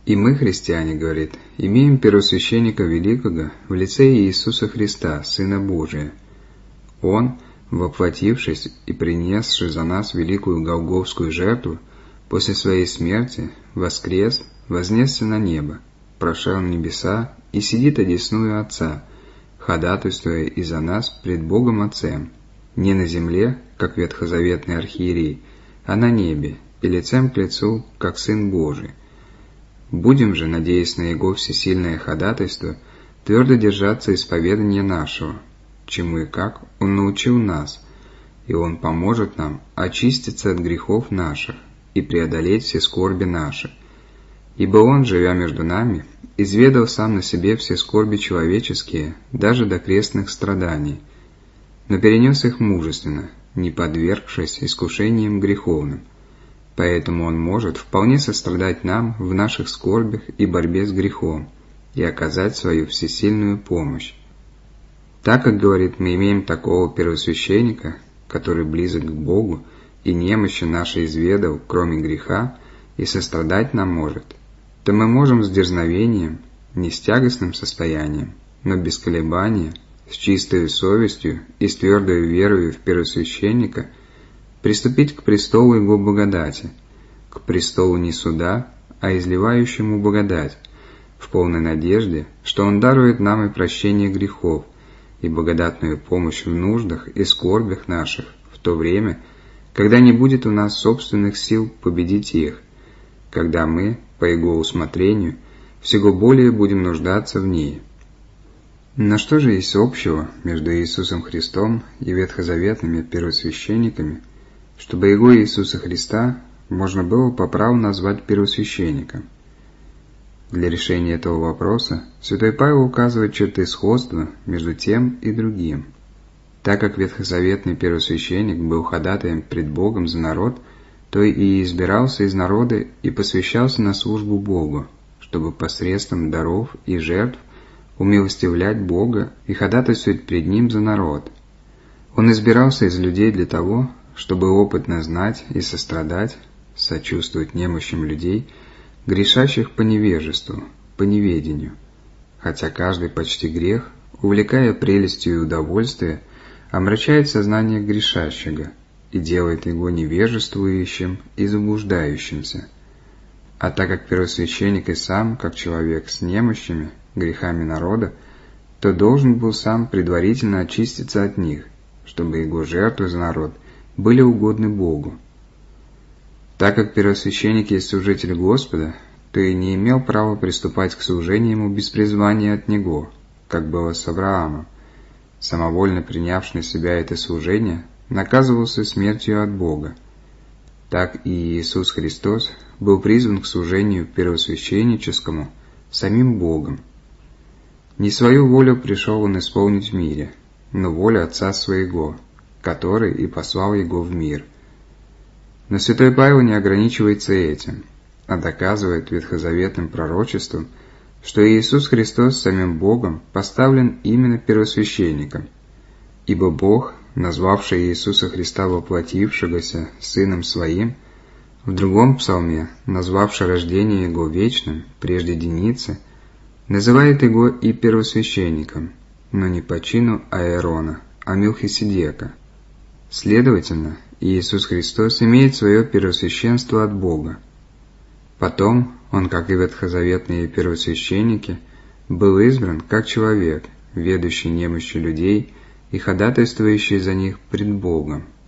И мы, христиане, говорит, имеем первосвященника великого в лице Иисуса Христа, Сына Божия. Он, воплотившись и принесший за нас великую голгофскую жертву, после своей смерти воскрес, вознесся на небо, прошел небеса и сидит одесную Отца, ходатайствуя и за нас пред Богом Отцем, не на земле, как ветхозаветный архиерей, а на небе, и лицем к лицу, как Сын Божий. Будем же, надеясь на Его всесильное ходатайство, твердо держаться исповедания нашего, чему и как Он научил нас, и Он поможет нам очиститься от грехов наших и преодолеть все скорби наши. Ибо Он, живя между нами, изведал сам на себе все скорби человеческие, даже до крестных страданий, но перенес их мужественно, не подвергшись искушениям греховным. Поэтому Он может вполне сострадать нам в наших скорбях и борьбе с грехом и оказать свою всесильную помощь. Так как, говорит, мы имеем такого первосвященника, который близок к Богу и немощи наши изведал, кроме греха, и сострадать нам может, то мы можем с дерзновением, не с тягостным состоянием, но без колебания, с чистой совестью и с твердой верою в первосвященника приступить к престолу Его благодати, к престолу не суда, а изливающему благодать, в полной надежде, что Он дарует нам и прощение грехов, и благодатную помощь в нуждах и скорбях наших в то время, когда не будет у нас собственных сил победить их, когда мы, по Его усмотрению, всего более будем нуждаться в ней. Но что же есть общего между Иисусом Христом и ветхозаветными первосвященниками, чтобы Его Иисуса Христа можно было по праву назвать первосвященником? Для решения этого вопроса святой Павел указывает черты сходства между тем и другим. Так как ветхозаветный первосвященник был ходатаем пред Богом за народ, то и избирался из народа и посвящался на службу Богу, чтобы посредством даров и жертв умилостивлять Бога и ходатайствовать пред Ним за народ. Он избирался из людей для того, чтобы опытно знать и сострадать, сочувствовать немощам людей, грешащих по невежеству, по неведению, хотя каждый почти грех, увлекая прелестью и удовольствие, омрачает сознание грешащего и делает его невежествующим и заблуждающимся. А так как первосвященник и сам, как человек с немощами, грехами народа, то должен был сам предварительно очиститься от них, чтобы его жертвы за народ были угодны Богу. Так как первосвященник есть служитель Господа, то и не имел права приступать к служению ему без призвания от Него, как было с Авраамом. Самовольно принявший на себя это служение, наказывался смертью от Бога. Так и Иисус Христос был призван к служению первосвященническому самим Богом. Не свою волю пришел Он исполнить в мире, но волю Отца Своего, который и послал Его в мир. Но святой Павел не ограничивается этим, а доказывает ветхозаветным пророчеством, что Иисус Христос самим Богом поставлен именно первосвященником, ибо Бог, назвавший Иисуса Христа воплотившегося Сыном Своим, в другом псалме, назвавший рождение Его вечным, прежде Деницы, называет Его и первосвященником, но не по чину Аарона, а Мелхиседека. Следовательно, Иисус Христос имеет свое первосвященство от Бога. Потом Он, как и ветхозаветные первосвященники, был избран как человек, ведущий немощи людей и ходатайствующий за них пред Богом.